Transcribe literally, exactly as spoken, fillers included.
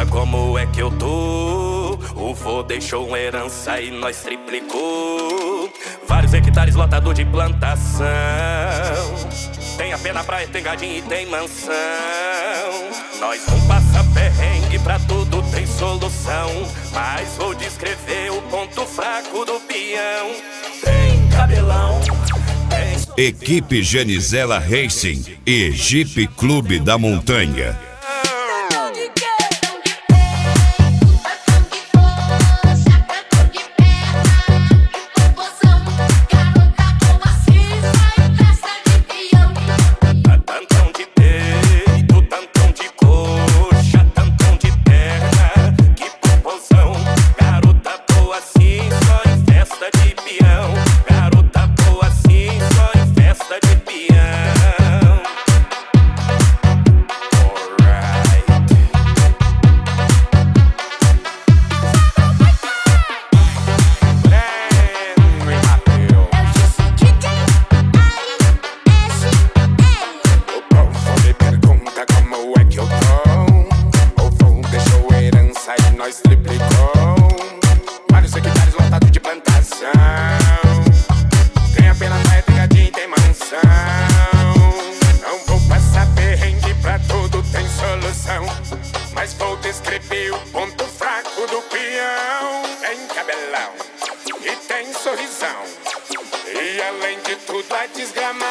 pergunta como é que eu tô. O vô deixou uma herança e nós triplicou. Vários hectares lotado de plantação. Tem a pé na praia, tem gadinho e tem mansão. Nós não passa perrengue, pra tudo tem solução. Mas vou descrever o ponto fraco do peão. Tem cabelão. Equipe Genizela Racing e Jeep Clube da Montanha. Mas vou descrever o ponto fraco do peão. Tem cabelão e tem sorrisão, e além de tudo a desgrama.